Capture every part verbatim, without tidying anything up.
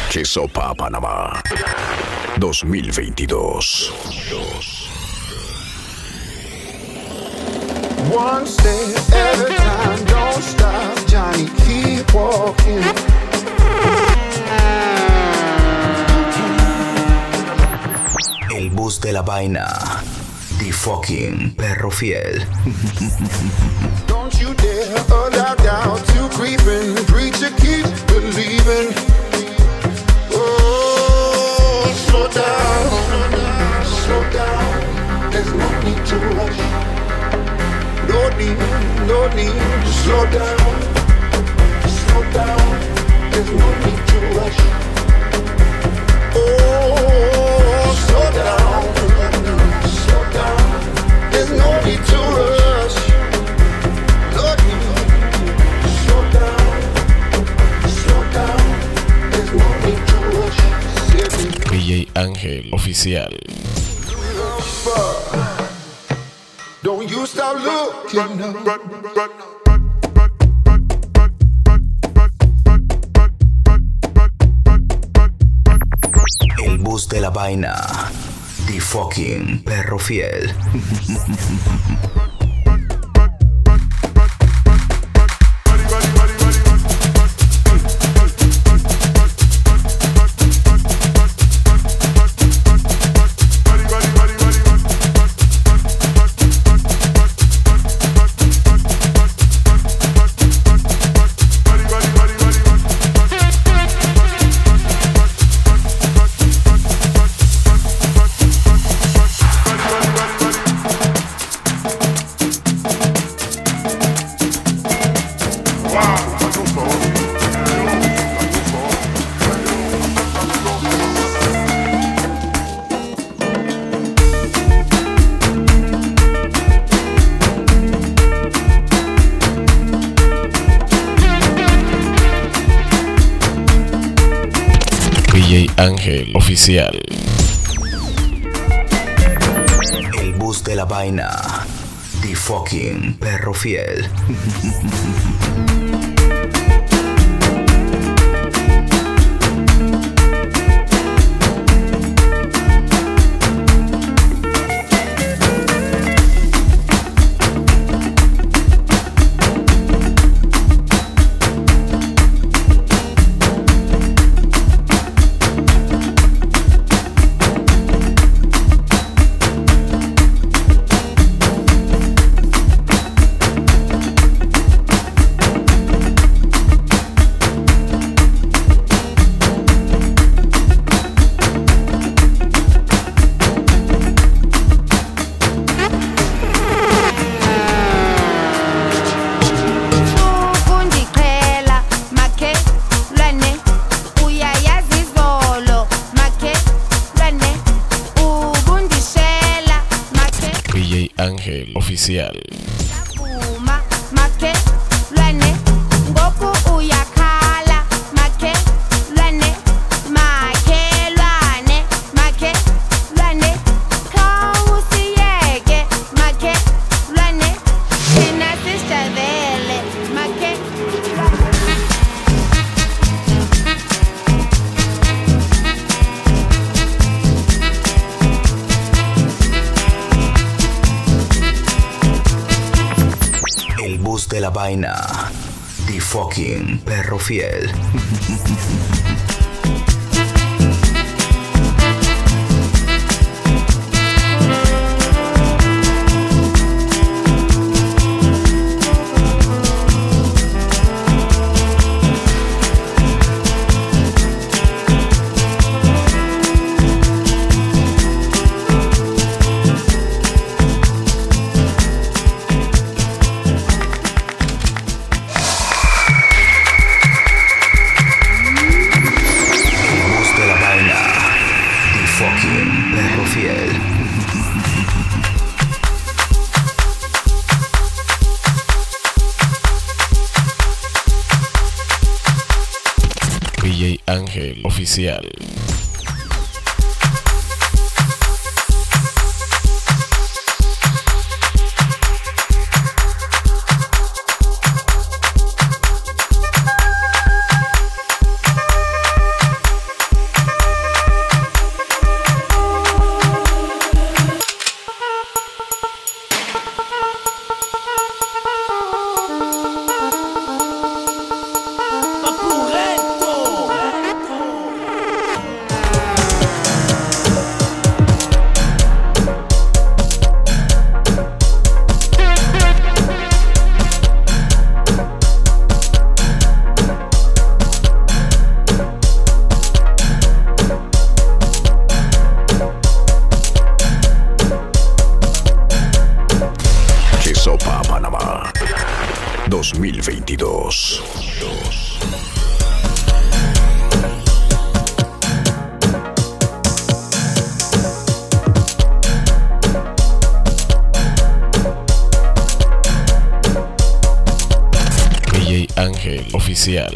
Que Sopa Panamá dos mil veintidós. One step at a time, don't stop, Johnny, keep walking. El bus de la vaina, The Fucking Perro Fiel. Don't you dare allow doubt to creep in, preacher keep believing. Oh, slow down, slow down, there's no need to rush. No need, no need to slow down, slow down, there's no need to rush. Oh, slow down, slow down, there's no need to rush. No need to slow down, slow down, there's no need to rush. D J Ángel Oficial. Don't you stop looking up. El bus de la vaina, The Fucking Perro Fiel. D J Ángel Oficial. El bus de la vaina, The Fucking Perro Fiel. Ángel Oficial. De la vaina, The Fucking Perro Fiel. D J Ángel Oficial. mil veintidós. D J Ángel Oficial.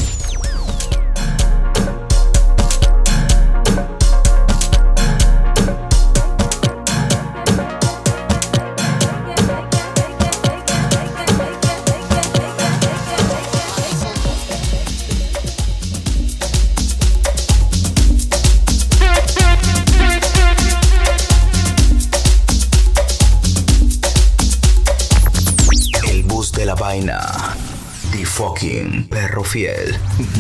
De la vaina, The Fucking Perro Fiel.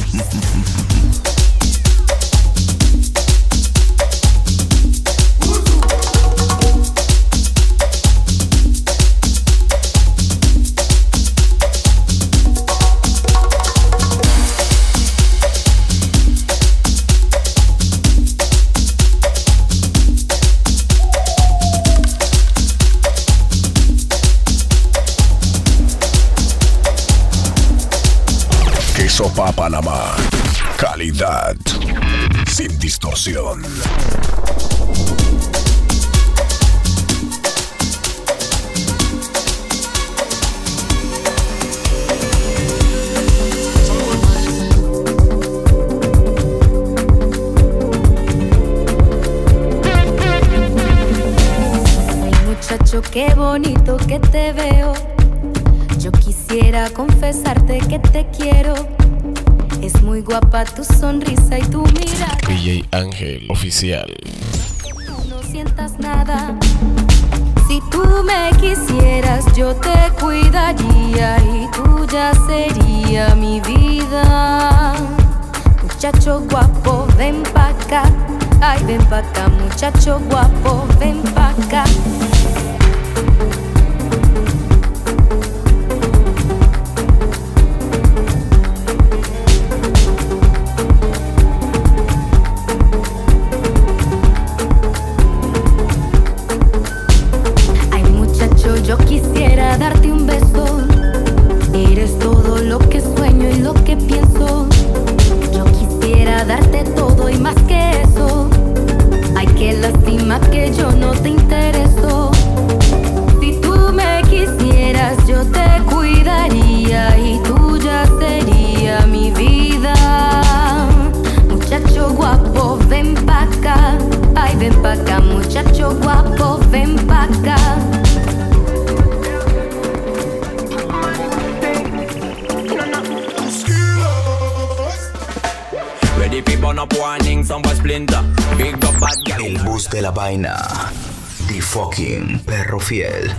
Sopa Panamá. Calidad sin distorsión. Muchacho, qué bonito que te veo. Yo quisiera confesarte que te quiero. Es muy guapa tu sonrisa y tu mirada. D J Ángel Oficial. No sientas nada. Si tú me quisieras, yo te cuidaría y tuya sería mi vida. Muchacho guapo, ven pa' acá. Ay, ven pa' acá, muchacho guapo, ven pa' acá. Yo quisiera darte un beso. Eres todo lo que sueño y lo que pienso. Yo quisiera darte todo y más que eso. Ay, qué lástima que yo no te intereso. Si tú me quisieras, yo te cuidaría y tuya sería mi vida. Muchacho guapo, ven pa' acá. Ay, ven pa' acá, muchacho guapo, ven pa' acá. El bus de la vaina, The Fucking Perro Fiel.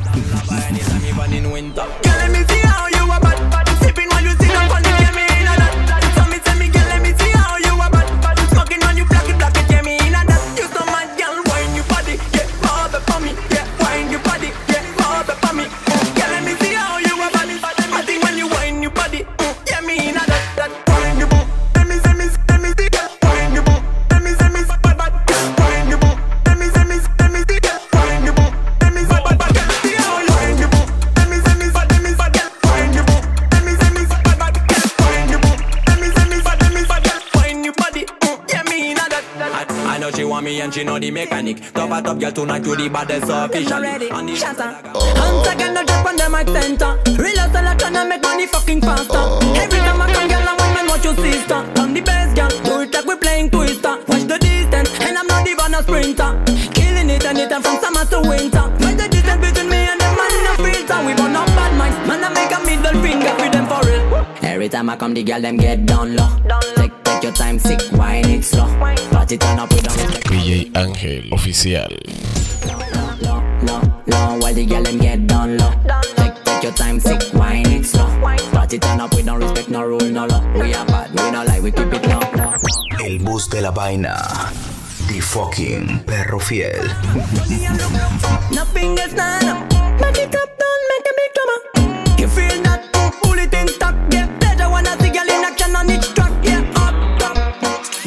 And she know the mechanic. Top a top girl tonight to the baddest officially. Shatter. Hands again the drop on the mic center. Real hustle a tryna make money fucking faster. Every time I come girl I want man watch your sister. On the best girl, do it like we playing Twister. Watch the distance and I'm not even a sprinter. Killing it anytime from summer to winter. Watch the distance between me and them man in a filter. We burn up bad minds, man I make a middle finger with them for real. Every time I come the girl them get down low. Take take your time, sick, wine it slow. Party turn up with them. D J Ángel Oficial. Low, low, low, while the girl them get down low. Take, take your time, sick, wine it slow. Party turn up, we don't respect no rule, no law. We are bad, we don't like, we keep it low, low. El bus de la vaina, The Fucking Perro Fiel. Nothing gets none. Make it up, don't make a big drama. You feel that? Pull it in stock, yeah. Pleasure when I see girl in action on each track, yeah. Up, up.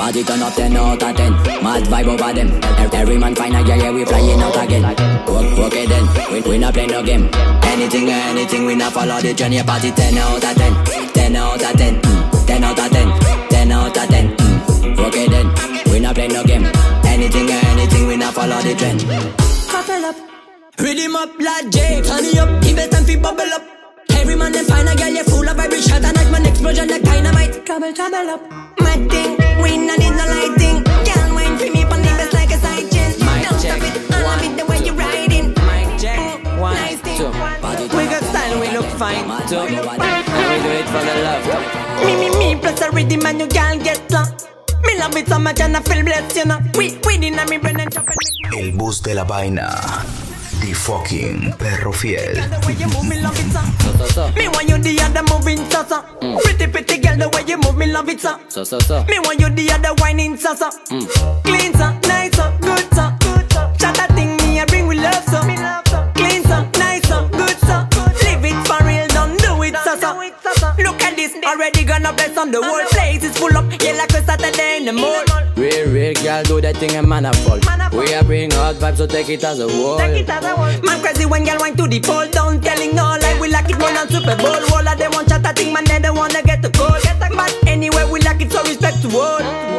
Party turn up ten out of ten. Mad vibe over them. Every man find a girl, yeah, we flying out again. Okay then, we, we not play no game. Anything or anything, we not follow the trend. Yeah, party ten out of ten. ten out of ten. Mm. ten out of ten. ten out of ten. Mm. Okay then, we not play no game. Anything or anything, we not follow the trend. Couple up, rhythm up like J. Turn it up, give it time fi bubble up. Every man them find a girl, you full of every shot and like man explosion like dynamite. Trouble, trouble up. My thing, we not need no lighting. Can't wait for me, pon the best like a side chain. Don't stop it, I love it the way you riding. Mic check, one, nice two. We got style, we look fine too. And we do it for the love. Me, me, me, plus a rhythm and you can't get lost. Me love it so much and I feel blessed, you know. We, we didn't me brain and chop it. El bus de la vaina. The fucking perro fiel. So, so, so. Me want you the other moving so so. Mm. Pretty pretty girl the way you move me love it so. So so so. Me want you the other whining so so. Mm. Clean so, nice so, good so. Good so. Chat that thing me I bring with love so. Me love so. Clean so, nice so, good so. Live it for real, don't do it so so. Look at this, already gonna bless on the whole place is full up. Yeah like a Saturday in the mall. Real real girl do that thing and man a fall. We are bring hot vibes so take it as a wall. Man crazy when girl wine to the pole. Don't telling no lie, we like it more than Super Bowl. All of them want chat a thing, man, they don't wanna get the goal. But anyway, we like it, so respect to all.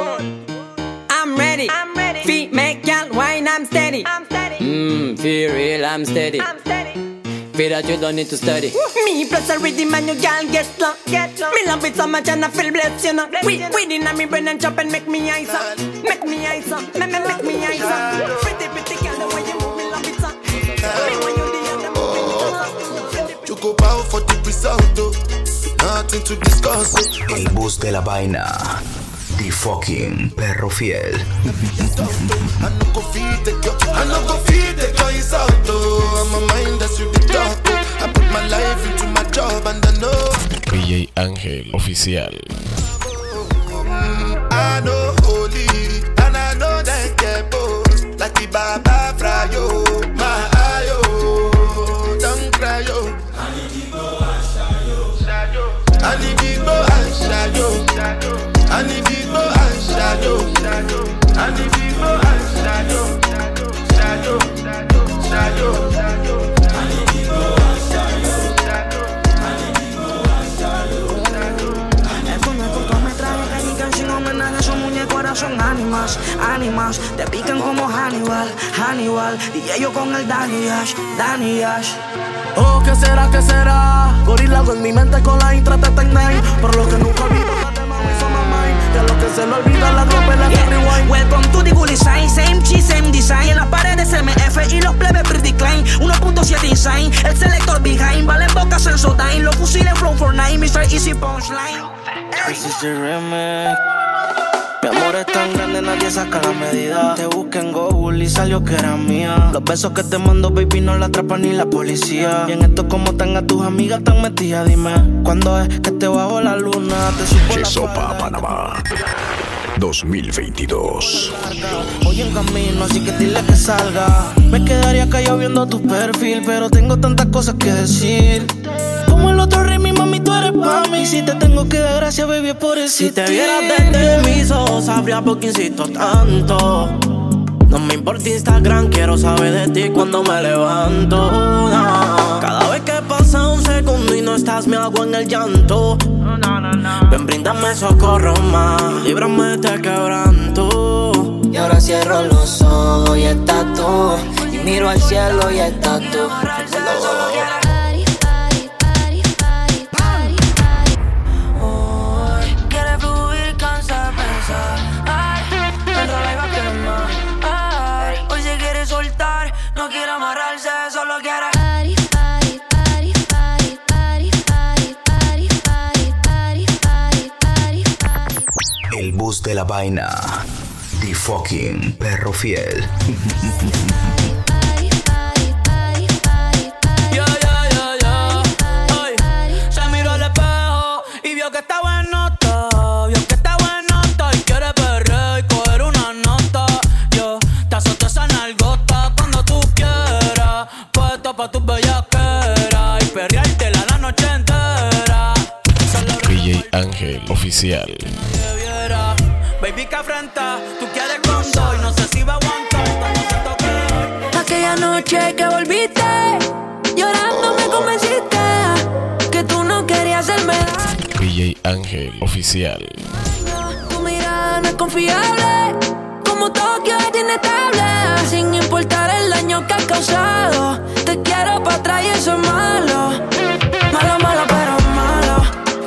I'm ready, I'm ready. Feet make y'all wine, I'm steady. Mmm, feel real, I'm steady. Feel that you don't need to study. Me plus a rhythm and you can't get slow. Me love it so much and I feel blessed, you know. We, we didn't me brain and chop and make me eyes up. Make me eyes up, make me, make me eyes up. Pretty, pretty girl, the way you move, me love it so. Me when you the other move. You go bow for the result, though. Nothing to discuss. El bus de la vaina. The fucking perro fiel. I no go feed the girl, I no go feed the girl, it's out though. I'm a mind that's you the talk. I put my life into my job and I know D J Ángel Oficial. mm, I know holy and I know that get boss. Like the Baba Frayo, my ayo, don't cry yo. I need to go and shadow. I need to go and shadow. I need to go and shadow, shadow. I need to go and shadow, shadow, shadow, shadow, shadow. I need to go and shadow, shadow. I need to go and shadow, shadow. Es un cortometraje que mi canción homenaje a esos muñecos ahora son ánimas, ánimas. Te pican como Hannibal, Hannibal. Y ellos con el Danny Ash, Danny Ash. Oh, ¿qué será, qué será? Gorila en mi mente con la intra te tengáis. Por lo que nunca olvido que te mami son mamá. Y a lo que se le olvida la rompe la yeah. Rewind. Welcome to the Gully Sign. Same cheese, same design. En las paredes M F y los plebes pretty klein. uno punto siete Insign. El selector behind. Vale en boca Sensodyne. Los fusiles Flow for nine. mister Easy Punchline. This is the remix. Mi amor es tan grande, nadie saca la medida. Te busqué en Google y salió que era mía. Los besos que te mando, baby, no la atrapa ni la policía. Y en esto como están a tus amigas tan metidas, dime ¿cuándo es que te bajo la luna? Te supo la Sopa Panamá dos mil veintidós. Voy en camino, así que dile que salga. Me quedaría callado viendo tu perfil, pero tengo tantas cosas que decir. Como el otro rey, mi mami, tú eres pa' mí. Si te tengo que dar gracias, baby, es por existir. Si te vieras desde mis ojos, sabría por qué insisto tanto. No me importa Instagram, quiero saber de ti cuando me levanto. No. Cada vez que pasa un segundo y no estás, me hago en el llanto. Ven, bríndame socorro más, líbrame de este quebranto. Y ahora cierro los ojos y estás tú. Y miro al cielo y estás tú. No quiere amarrarse, solo quiere Party, party, party, party, party, party, party, party, party, party, party. El bus de la vaina. The fucking perro fiel. Ya, ya, ya, ya. Ay, se miró al espejo y vio que estaba en nota. Vio que estaba en nota y quiere perrear y coger una nota. Yo te azoto esa nalgota cuando tú quieras. Puesto pa' tus bellaqueras y perreártela la noche entera. D J Ángel Oficial. Baby, que afrenta, tú quieres con dos y no sé si va a aguantar cuando se toque. Aquella noche que volviste, llorando me convenciste que tú no querías hacerme daño. D J Ángel Oficial. Tu mirada no es confiable, como Tokio es inestable. Sin importar el daño que has causado, te quiero pa' atrás y eso es malo. Malo, malo, pero malo.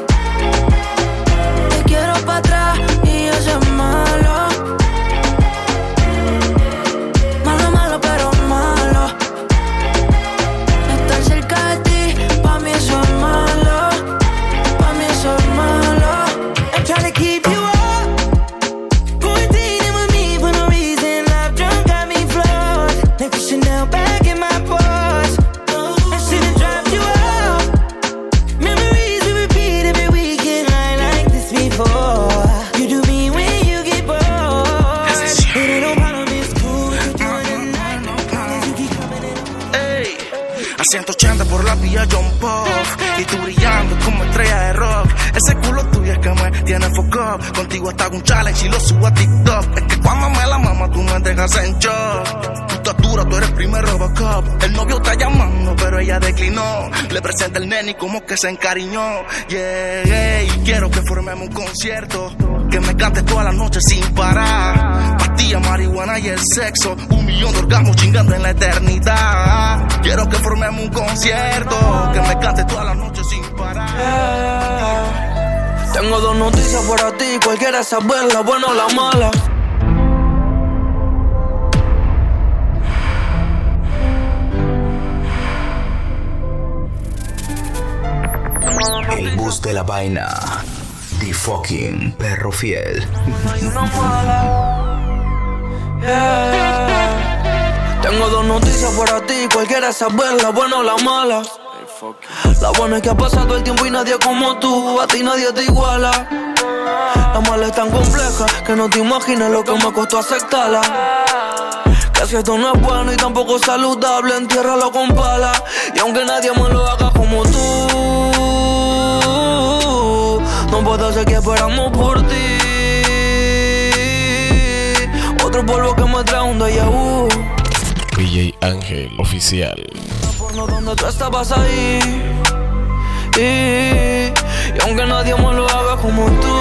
Te quiero pa' atrás y eso es malo. Malo, malo, pero malo. Estar cerca de ti, pa' mí eso es malo. Pa' mí eso es malo. I'm trying to keep you up, quarantining with me for no reason. Love drunk got me flawed, like Chanel back in my pores. I should've dropped you off. Memories we repeat every weekend, I like this before. You do me when you get bored. It ain't no problem, it's cool. You do it at night, long as you keep coming in. Ey, a ciento ochenta por la vía John Pop. Y tú brillando como estrella de rock. Ese culo tuyo es que me tiene foco. Contigo hasta un challenge y lo subo a TikTok. Es que cuando me la mama tú me dejas en shock. Tu estatura, tú eres primer Robocop. El novio está llamando pero ella declinó. Le presenta el nene y como que se encariñó. Yeah, y quiero que formemos un concierto. Que me cantes toda la noche sin parar. Pastilla, marihuana y el sexo. Un millón de orgasmos chingando en la eternidad. Quiero que formemos un concierto. Que me cantes toda la noche sin parar. Yeah. Tengo dos noticias para ti. Cualquiera saber la buena o la mala. El bus de la vaina. The fucking perro fiel. Hay una mala. Yeah. Tengo dos noticias para ti. Cualquiera saber la buena o la mala. La buena es que ha pasado el tiempo y nadie como tú. A ti nadie te iguala. La mala es tan compleja que no te imaginas lo que me costó aceptarla. Que si esto no es bueno y tampoco saludable, entiérralo con pala. Y aunque nadie me lo haga como tú, no puedo hacer que esperamos por ti. Otro polvo que me trae un déjà vu. D J Ángel Oficial. Porno donde tú estabas ahí. Y, y aunque nadie me lo haga como tú,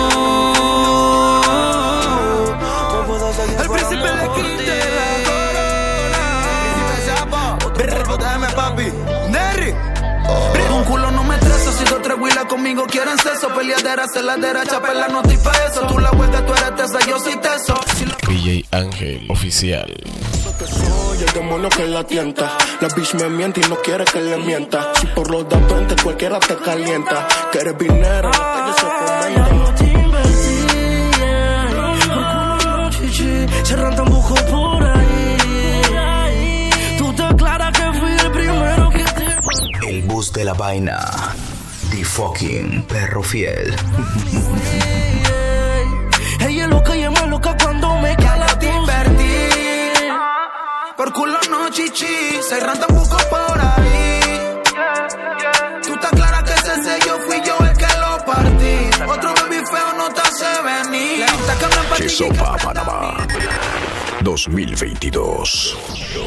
no puedo hacer que El príncipe le quite la corona. El príncipe Sapo. Dame papi. Nerry. Un culo no me estresa, si dos tres huilas conmigo quieren sexo. Peleadera, celadera, chapela, no estoy pa' eso. Tú la hueca, tú eres tesa, yo soy teso. D J Ángel Oficial. Que soy el demonio que la tienta. La bitch me miente y no quiere que le mienta. Si por los da veinte cualquiera te calienta. Que eres dinero, la calle se comenta. Yo te invertí, yeah. Chichi, cerrando un bujo por ahí. Tú te aclaras que fui el primero que te... El bus de la vaina. The fucking perro fiel. Ella es loca y es más loca cuando me cala. Te invertí. Por culo no chichi, se rantan bucos por ahí. Tú te aclaras que ese sello fui yo el que lo partí. Otro baby feo no te hace venir. Chesopa Panamá dos mil veintidós.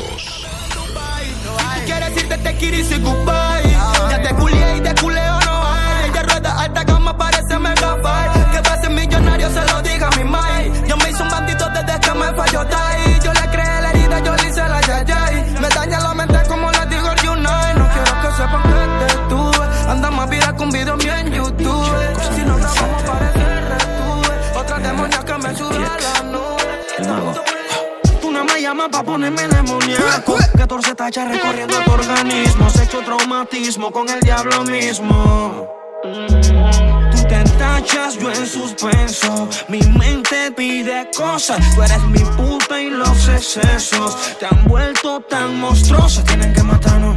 Quieres irte te quiero y say goodbye. Ya te culié y te culeo no hay. De rueda alta gama parece mega fight. Que va a ser millonario se lo diga a mi mai. Yo me hice un bandito desde que me falló Tai. Yo le creé la herida, yo le hice la yayay. Me daña la mente como la digo Unite. No quiero que sepan que te tuve. Anda más vida con video mío en YouTube. Si no grabamos parece retuve. Otra demonia que me sube a la nube. Tú no me llamas pa' ponerme demoníaco. catorce tachas recorriendo tu organismo. Sexo traumatismo con el diablo mismo. Tú te tachas, yo en suspenso. Mi mente pide cosas. Tú eres mi puta y los excesos te han vuelto tan monstruosos. Tienen que matarnos.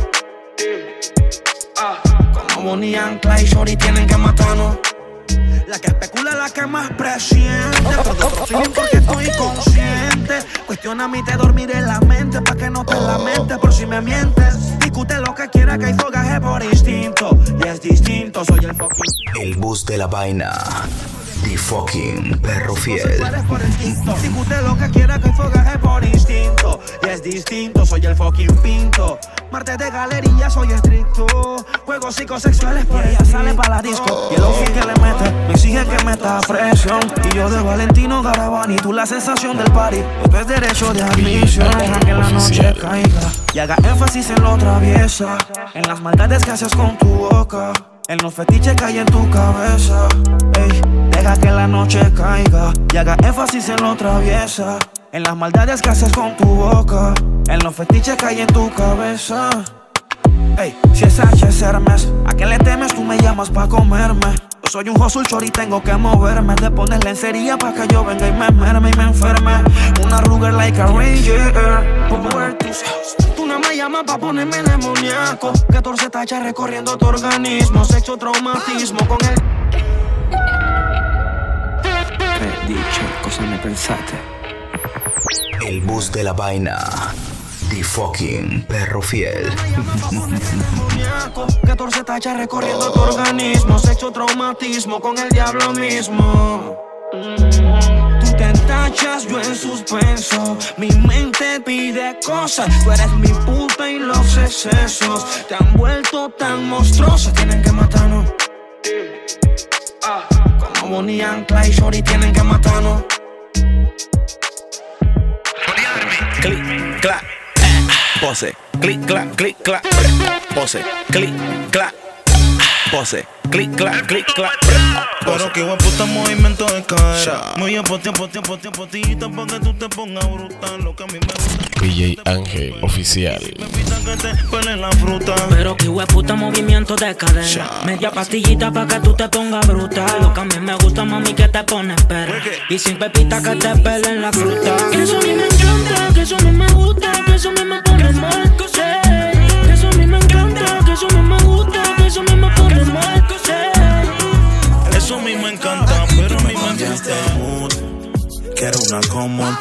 Como Bonnie and Clyde, Shorty tienen que matarnos. La que especula, la que más presiente. Todo okay. Porque estoy consciente. Cuestiona y te dormiré en la mente pa' que no te lamentes por si me mientes. Discute lo que quiera que hay fogaje por instinto. Y es distinto, soy el fucking. El bus de la vaina. The fucking perro fiel. Discute lo que quiera que fogaje por instinto. Y es distinto, soy el fucking pinto. Martes de galería, soy estricto. Juegos psicosexuales, por ella sale pa' la disco. Y el outfit que le mete, me exige que meta presión. Y yo de Valentino Garavani, tú la sensación del party. Esto es derecho de admisión. Deja que la noche caiga y haga énfasis en lo traviesa. En las maldades que haces con tu boca. En los fetiches que hay en tu cabeza. Ey, deja que la noche caiga y haga énfasis en lo traviesa. En las maldades que haces con tu boca. En los fetiches que hay en tu cabeza. Ey, si es H es Hermes, ¿a qué le temes? Tú me llamas pa' comerme. Yo soy un hustle chor y tengo que moverme. Te pones lencería pa' que yo venga y me merme y me enferme. Una Ruger like a Ranger. Por mover tus ojos. Tú no me llamas pa' ponerme demoníaco. catorce tachas recorriendo tu organismo. Sexo, traumatismo con el... He dicho, cosa me pensaste. El bus de la vaina. The fucking perro fiel. catorce tachas recorriendo tu organismo. Sexo, traumatismo con el diablo mismo. Tú te tachas, yo en suspenso. Mi mente pide cosas. Tú eres mi puta y los excesos te han vuelto tan monstruosa. Tienen que matarnos. Como Bonnie and Clyde, shorty, tienen que matarnos. Clic, clac, pose, clic, clac, clic, clac, pose, clic, clac, pose, clic, clac, clic, clac. Pero que buen puta movimiento de cadera. Muy bien, por tiempo, tiempo, tiempo, tito, pa' que tú te pongas brutal. Lo que a mí me gusta. D J Ángel Oficial. Me pitan que te pelen la fruta. Pero que hueputa movimiento de cadera. Media pastillita pa' que tú te pongas brutal. Lo que a mí me gusta, mami, que te pones perra. Y sin pepita que te pelen la fruta. Que eso a mí me encanta, que eso a mí me gusta, que eso a mí me pone mal. Que eso a mí me encanta, que eso a mí me gusta, que eso a mí me pone mal. Eso a mí me encanta, pero a mí me gusta. Quiero una común.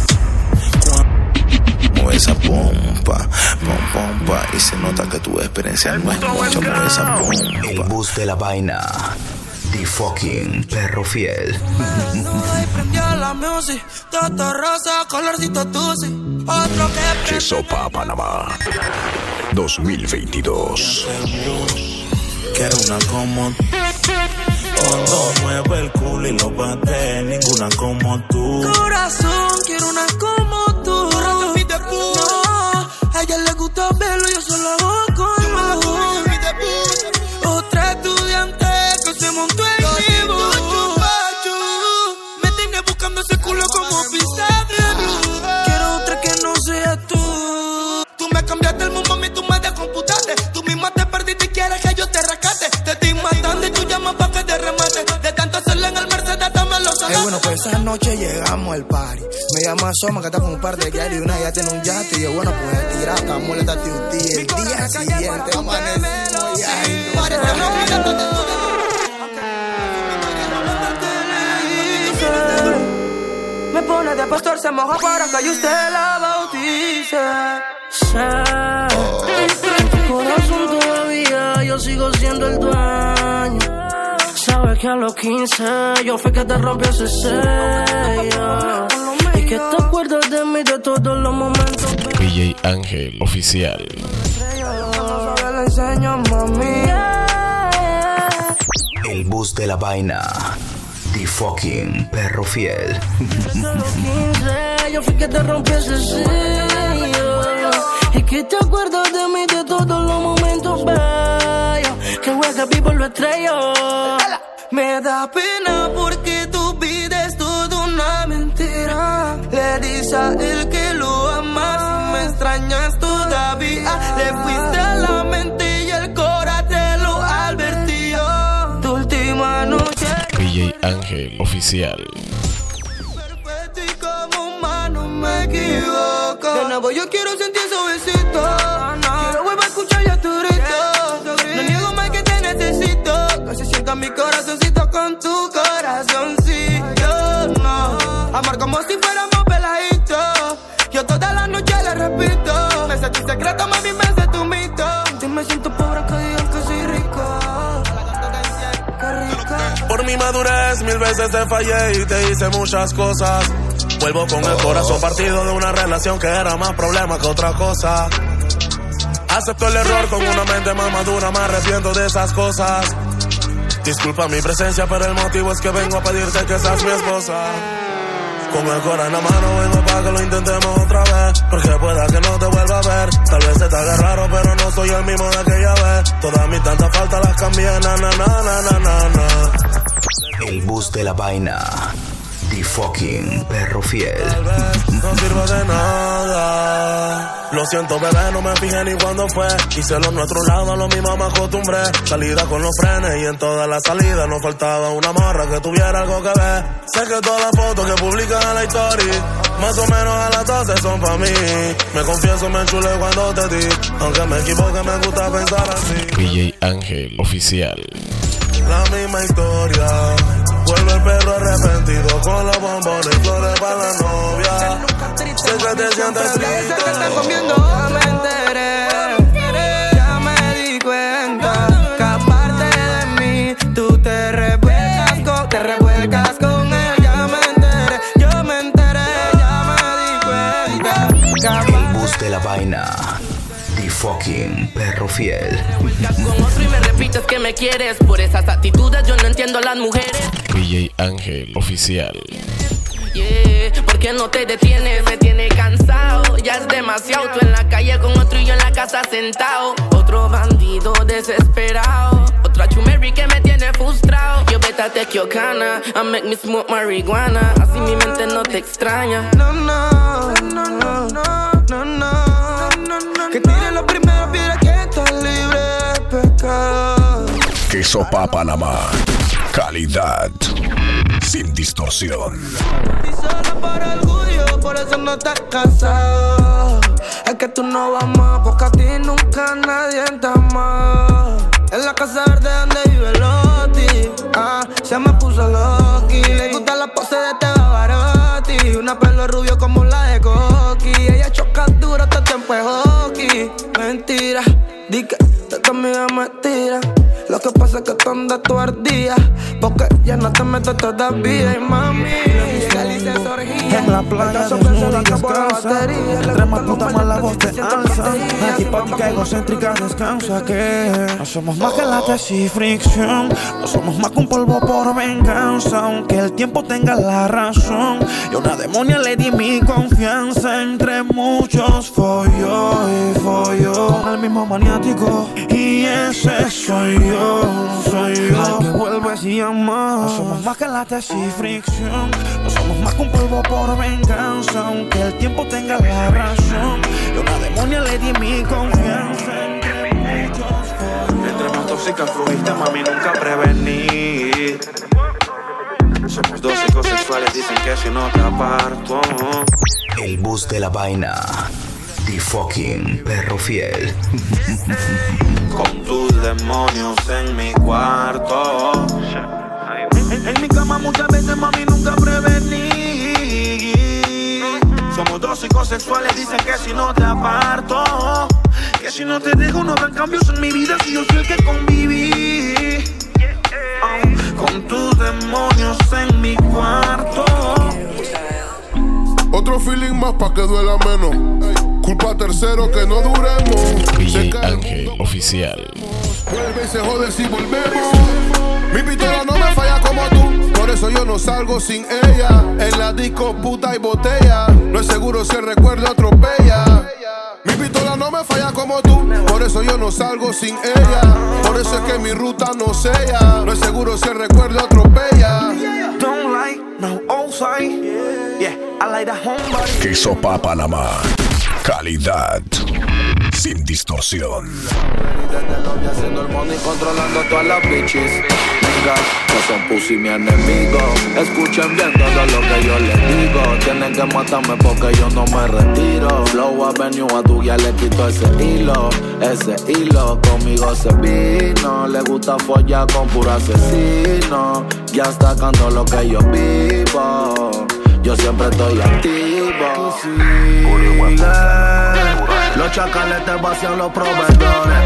Mueve esa pompa, pom, pompa. Y se nota que tu experiencia no es mucha. Mueve esa pompa. El bus de la vaina. The fucking perro fiel. Prendió la music, todo rosa, colorcito tusi. Otro que Chesopa Panamá dos mil veintidós. Quiero una como cuando mueve el culo y lo bate, ninguna como tú. Corazón, quiero una como tú. No, a ella le gusta verlo, yo solo hago como. Otra estudiante que se montó en mi bus. Me tiene buscando ese culo como pizza de blue. Quiero otra que no sea tú. Tú me cambiaste el mundo, mami, tú me descomputaste. Tú misma te perdiste y quieres que yo te rescate. Te estoy matando y tú llamas pa' que te remate. De tanto hacerlo en el Mercedes, dame los Eh, bueno, pues esa noche llegamos al party. Me llama Soma, que está con un par de guiarios y una ya tiene un yate. Y yo, bueno, pues tira, estamos en T U T. El día siguiente amanecimos y ay, no. Me pone de pastor, se moja para que usted la bautice. Sé, en tu corazón todavía yo sigo siendo el dueño. Sabes que a los quince yo fui que te rompí ese sello. Y que te acuerdas de mí de todos los momentos. D J Ángel Oficial. Le enseño, mami. El bus de la vaina. The fucking perro fiel. Desde los quince yo fui que te rompí ese sello. Y que te acuerdas de mí de todos los momentos bellos. Que juega vivo lo estrello. Me da pena porque tu vida es toda una mentira. Le dices a él que lo amas y me extrañas todavía. Le fuiste a la mente y el corazón te lo advirtió. Tu última noche. D J Ángel Oficial. Perfecto y como humano me equivoco. De nuevo yo quiero sentir su besito. Quiero volver a escuchar ya tu grito. No niego más que te necesito. Que se sienta mi corazoncito con tu corazoncito. No, amar como si fuéramos peladitos. Yo toda la noche le repito. Me sé tu secreto, mami, me sé tu mito. Si me siento pobre, que digan que soy rico. Qué rico. Por mi mi madurez, mil veces te fallé y te hice muchas cosas. Vuelvo con el corazón partido de una relación que era más problema que otra cosa. Acepto el error con una mente más madura, me arrepiento de esas cosas. Disculpa mi presencia, pero el motivo es que vengo a pedirte que seas mi esposa. Con el corazón en la mano vengo para que lo intentemos otra vez, porque pueda que no te vuelva a ver. Tal vez se te haga raro, pero no soy el mismo de aquella vez. Todas mis tantas faltas las cambié, na na na na na na na. El bus de la vaina. The fucking perro fiel. Tal vez no sirve de nada. Lo siento, bebé, no me fijé ni cuándo fue. Hice lo nuestro un lado, a lo mismo me acostumbré. Salida con los frenes y en todas las salidas nos faltaba una morra que tuviera algo que ver. Sé que todas las fotos que publican en la historia, más o menos a las doce son pa' mí. Me confieso, me enchulé cuando te di. Aunque me equivoque, me gusta pensar así. D J Ángel Oficial. La misma historia. Vuelve el perro arrepentido con los bombones y flores para la novia. Sé que te sientes triste. Sé que están comiendo, ya me enteré. Ya me di cuenta que aparte de mí, tú te revuelcas con, te revuelcas con él. Ya me enteré, yo me enteré, ya me di cuenta. El bus de la vaina. The fucking perro fiel. Con otro y me repites que me quieres. Por esas actitudes yo no entiendo a las mujeres. D J Ángel Oficial. Yeah, ¿por qué no te detienes? Me tiene cansado, ya es demasiado. Tú en la calle con otro y yo en la casa sentado. Otro bandido desesperado. Otra chumeri que me tiene frustrado. Yo vete a Tequiocana, I make me smoke marihuana. Así mi mente no te extraña. No, no, no, no, no, no, no. Que tire la primera piedra que está libre de pecado. Queso Pa Panamá. Calidad sin distorsión. Y solo por orgullo, por eso no te has casado. Es que tú no vas más, porque a ti nunca nadie te ama. En la casa verde donde vive Loti, ah, se me puso loqui. Le gusta la pose de este Bavarotti. Una pelo rubio como la de Coqui. Ella choca duro, todo el tiempo es hockey. Mentira, di que te conmigo me tira. Lo que pasa es que tú andas tu ardía, porque ya no te meto todavía. Y mami, en la playa desnuda y descansa. Entre más puta más la voz te alza. Antipática, egocéntrica, descansa. Que no somos más que látex y fricción. No somos más que un polvo por venganza. Aunque el tiempo tenga la razón, yo una demonia le di mi confianza. Entre muchos folló y folló con el mismo maniático, y ese soy yo. Soy yo, al que vuelves y amas. No somos más que látex y fricción. No somos más que un polvo por venganza. Aunque el tiempo tenga la razón, yo una demonia le di mi confianza. Entre muchos follos. Entre más tóxicas flujiste, mami, nunca prevení. Somos dos psicosexuales, dicen que si no te aparto. El bus de la vaina. The fucking perro fiel. Con tus demonios en mi cuarto. En, en mi cama muchas veces, mami, nunca prevení. Somos dos psicosexuales, dicen que si no te aparto, que si no te dejo no habrá cambios en mi vida, si yo soy el que conviví. Oh, con tus demonios en mi cuarto. Otro feeling más pa' que duela menos. Culpa a terceros que no duremos. D J Ángel Oficial. Vuelve y se jode si volvemos. Mi pistola no me falla como tú, por eso yo no salgo sin ella. En la disco puta y botella, no es seguro si el recuerdo atropella. Mi pistola no me falla como tú, por eso yo no salgo sin ella. Por eso es que mi ruta no sella, no es seguro si el recuerdo atropella. Don't like no outside. Yeah, I like that homebody. Queso Pa Panamá. Calidad sin distorsión. Desde el lobby haciendo el money, controlando todas las bitches. Venga, no son pussy mi enemigo. Escuchen bien todo lo que yo les digo. Tienen que matarme porque yo no me retiro. Flow Avenue a tu ya le quito ese hilo. Ese hilo conmigo se vino. Le gusta follar con puro asesino. Ya está cantando lo que yo vivo. Yo siempre estoy activo. Sigue. Los chacales te vacían los proveedores.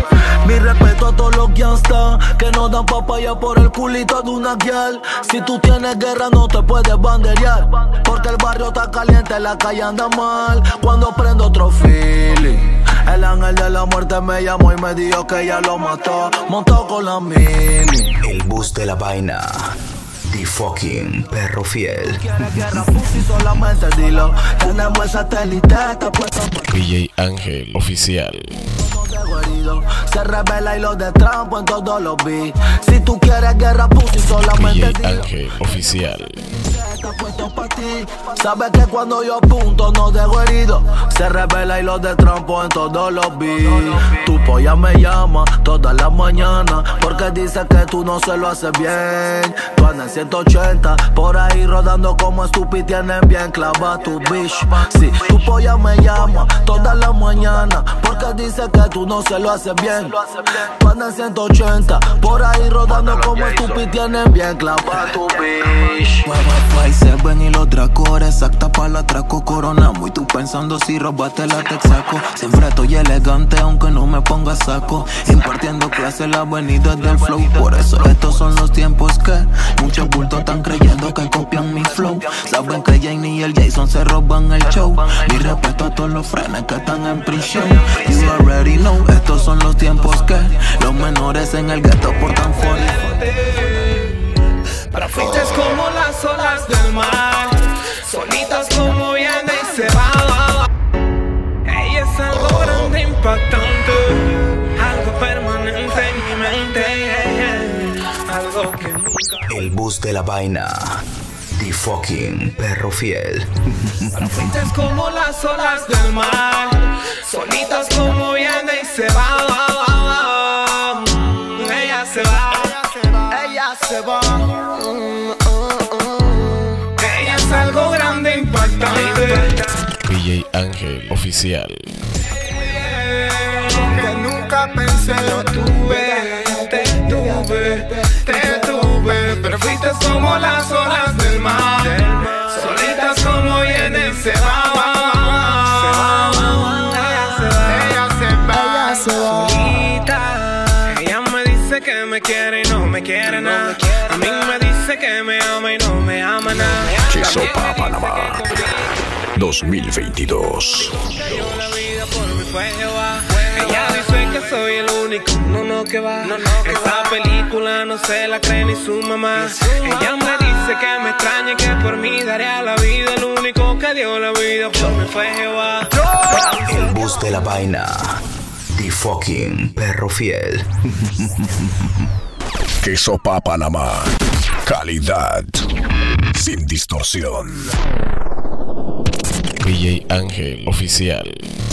Mi respeto a todos los gangsters que no dan papaya por el culito de una girl. Si tú tienes guerra no te puedes banderear, porque el barrio está caliente, la calle anda mal. Cuando prendo otro feeling, el ángel de la muerte me llamó y me dijo que ella lo mató, montó con la mini. El bus de la vaina, The Fucking Perro Fiel. Quieres guerra, pussy, solamente dilo. Tenemos el satélite, está puesto D J Ángel Oficial. Se revela y lo de trampo en todos los beats. Si tú quieres guerra, pussy, solamente D J dilo. Ángel Oficial. Está puesto pa' ti. Sabes que cuando yo apunto no dejo herido. Se revela y lo de trampo en todos los beats. Tu polla me llama todas las mañanas porque dice que tú no se lo haces bien. Tú andas en ciento ochenta por ahí rodando como estúpido. Tienes bien clava tu bitch. Sí, tu polla me llama todas las mañanas porque dice que tú no se lo haces bien. Tú andas en ciento ochenta por ahí rodando como estúpido. Tienes bien clava tu bitch. Y se ven y los dracores, exacta para la atraco, coronamos. Y tú pensando si robaste la texaco. Siempre estoy elegante aunque no me ponga saco. Impartiendo clases en la avenida del flow. Por eso estos son los tiempos que muchos bultos están creyendo que copian mi flow. Saben que Jane y el Jason se roban el show. Mi respeto a todos los frenes que están en prisión. You already know, estos son los tiempos que los menores en el ghetto portan fuerte. Para fuiste como las olas del mar, solitas como viene y se va. Ella es algo grande, impactante, algo permanente en mi mente, algo que nunca. El bus de la vaina, The Fucking Perro Fiel. Para fuiste como las olas del mar, solitas como viene y se va. Ella se va. Ella se va. Ella es algo grande, impactante. D J Ángel Oficial. Que nunca pensé lo tuve, te tuve, te tuve. Pero fuiste como las olas del mar, solitas como vienen se van. Ella se va, ella se va, ella se va. Solita. Ella me dice que me quiere y no me quiere nada. A mí me dice que me ama y no me ama nada. Chisopa, Panamá, dos mil veintidós. Ella dice que soy el único, no, no, que va. Esa película no se la cree ni su mamá. Ella me dice que me extraña y que por mí daría la vida. El único que dio la vida por mí fue Jehová. El bus de la vaina, The Fucking Perro Fiel. Chisopa, Panamá, calidad sin distorsión. D J Ángel Oficial.